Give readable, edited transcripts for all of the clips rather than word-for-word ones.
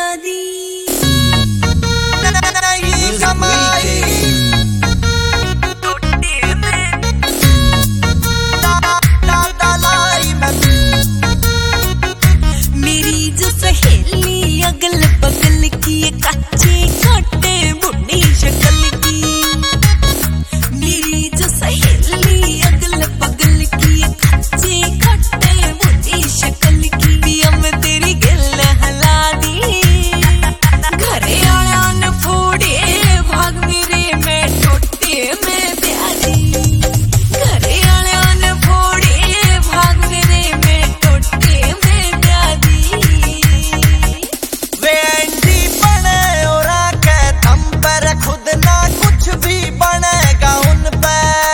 प्यादी मेरी जो सहेली अगल बगल की कच्चे काटे बुढ़ी शक्ल की। मेरी जो सहेली अगल बगल की कच्चे काटे बुढ़ी शक्ल की। पिया मैं तेरी गिल हला दी घरे आया न फोड़े भाग मेरे में टोटे में प्यादी। घरे आया न फोड़े भाग मेरे में टोटे में प्यादी। वे एंडी बने और आके दम पर खुद ना कुछ भी बनेगा उन पे।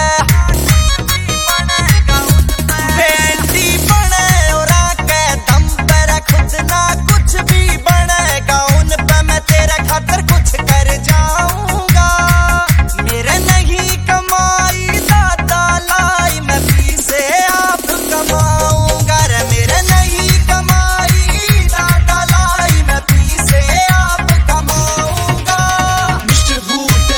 वे एंडी बने और आके दम पर खुद ना कुछ भी बनेगा उन पे। मैं तेरे खातिर कुछ कर जाऊंगा। मेरे नहीं कमाई दादा लाई मैं पी से आप कमाऊंगा। रे मेरे नहीं कमाई दादा लाई मैं पी से आप कमाऊंगा। मिस्टर बूटा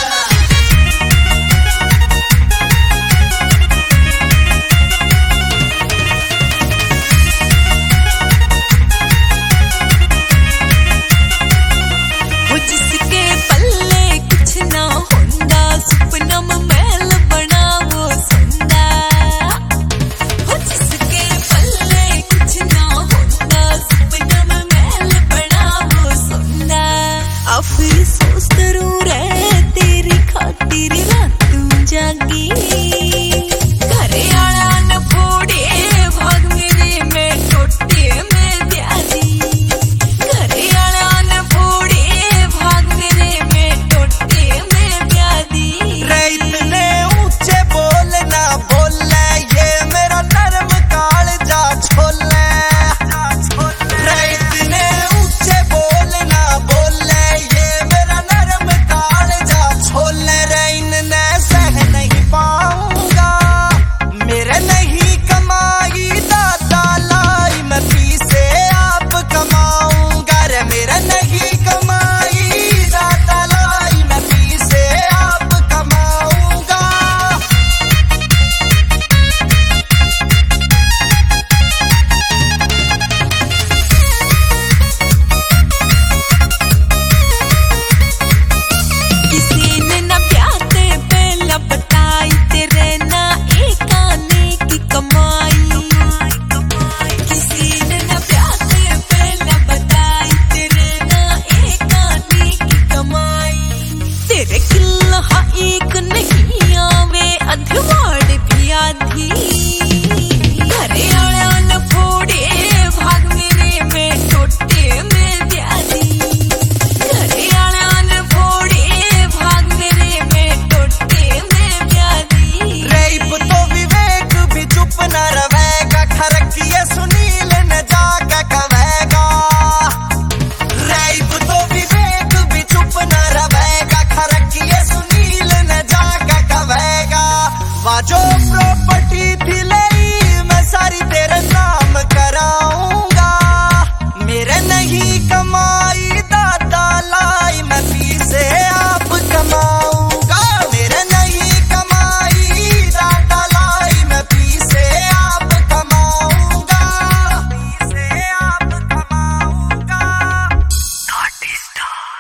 वो जिसके पल्ले कुछ ना होंदा सपना में महल बना वो संदा। वो जिसके पल्ले कुछ ना होंदा सपना में महल बना वो संदा। अफसोस करूं रे तेरी खातिर रातों जागी। घरे आया न फोड़े भाग मेरे में टोटे में प्यादी। घरे आया न फोड़े भाग मेरे में टोटे में प्यादी। रे इतने ऊंचे बोलना बोले ये मेरा नर्म कालजा छोले। रे इतने ऊंचे बोलना बोले ये मेरा नर्म कालजा छोले। रे इनने सह नहीं पाऊंगा। मेरे नहीं कमाई दादा लाई मैं पी से आप कमाऊंगा। रे मेरा नहीं कमाई दादा लाई मैं पी से आप कमाऊंगा। किसी ने न प्याते पहला बताई तेरे ना एक आने की कमाई। किसी ने न प्याते पहला बताई तेरे ना एक आने की कमाई। तेरे किल्ला एक नहीं आवे अधवाड़ भी आधी। घरे आया न फोड़े भाग मेरे में टोटे में प्यादी। घरे आया न फोड़े भाग मेरे में टोटे में प्यादी। रेप तो विवेक भी चुप न रहेगा। खरकिए सुनील न जाके कहेगा। रेप तो विवेक भी चुप न रहेगा। खरकिए सुनील न जाके कहेगा। वाजो प्रॉपर्टी थी ली मैं सारी तेरे नाम कराऊंगा। मेरे नहीं कमाई दादा लाई मैं पी से आप कमाऊंगा। मेरे नहीं कमाई दादा लाई मैं पी से आप कमाऊंगा। पी से आप कमाऊंगा। Naughty star.